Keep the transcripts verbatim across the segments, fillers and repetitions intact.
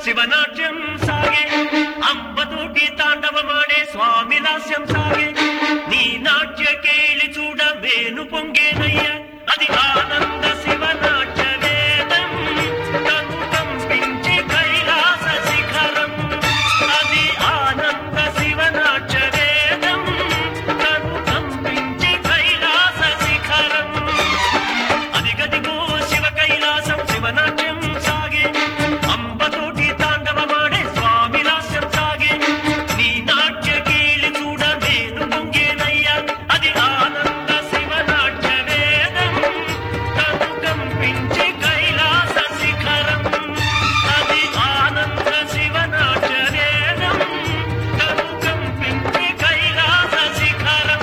శివనాట్యం సాగే అంబతోటి తాండవమాడే స్వామి లాస్యం సాగే నీ నాట్య కేళి చూడ వేణు పొంగేనయ్య అది ఆనంద శివనాట్య వేదం తను కంపించి కైలాస శిఖరం అది ఆనంద శివనాట్య వేదం తను కంపించి కైలాస శిఖరం అది గదిగో శివ కైలాసం శివనాట్యం సాగే అంబతోటి తాండవమాడే స్వామి లాస్యం సాగే నీ నాట్య కేళి చూడ వేణు పొంగేనయ్య అది ఆనంద శివనాట్య వేదం తను కంపించి కైలాస శిఖరం అది ఆనంద శివనాట్య వేదం తను కంపించి కైలాస శిఖరం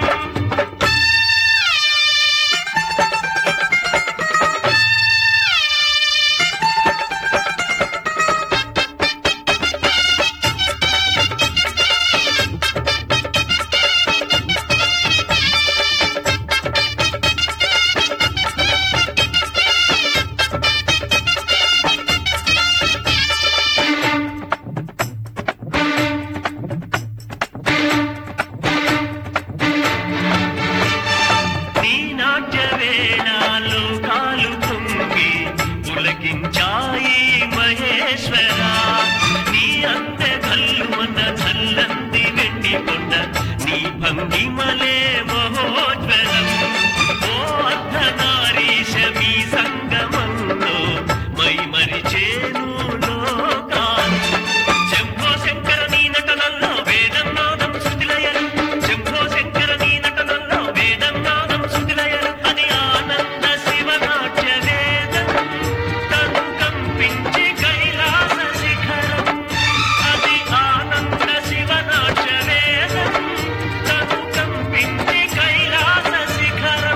నీ నాట్య వేళాలు కాలు తుంగి పులకించాయి మహేశ్వర నీ అంతె కల్లుమన్న చల్లంది వెండి కొండ నీ భంగిమలే మహోజ్వలం ఓ అర్ధనారీశ మీ సంగమంలో మై మరిచేను లోకాలు శంభో శంకర నీ నటనల్లో వేదం నాదం శృతిలయలు శంభో శంకర నీ నటనల్లో వేదం నాదం శృతిలయలు అది ఆనంద శివనాట్య వేదం తను కంపించి కైలాస శిఖరం అది ఆనంద శివనాట్య వేదం తను కంపించి కైలాస శిఖరం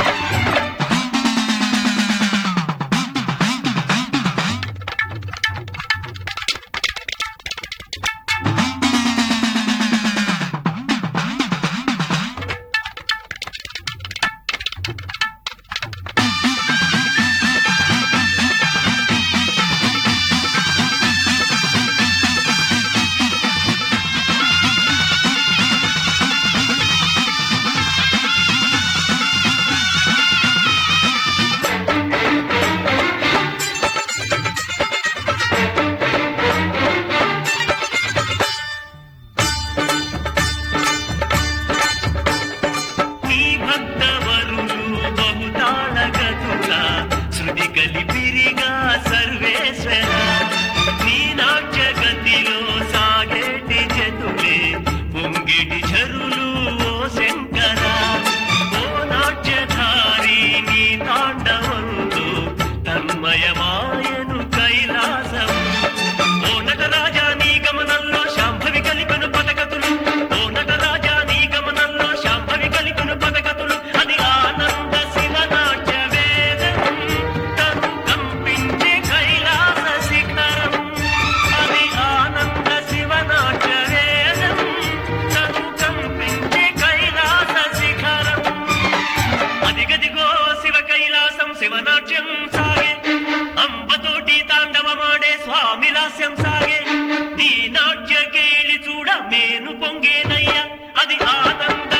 నీ భక్తవరులు బహుతాళగతుల శృతి కలిపిరిగా సర్వేశ్వర నీ నాట్య గతిలో సాగేటి జతులే పొంగిటి ఝరులు ఓ శంకర ఓ నాట్యధారి నీ తాండవంతో తన్మయమాయను కైలాసం ఓ నటరాజా నీ గమనంలో శాంభవి కలిపను పదగతులు ఓ నటరాజా నీ గమనంలో శాంభవి కలిపను పదగతులు అది ఆనంద శివనాట్య వేదం తను కంపించి కైలాస శిఖరం అది ఆనంద శివనాట్య వేదం తను కంపించి కైలాస శిఖరం అది గదిగో శివ కైలాసం శివనాట్యం సాగే అంబతోటి తాండవమాడే స్వామి లాస్యం సాగే నీ నాట్య కేళి చూడ మేను పొంగేనయ్య అది ఆనంద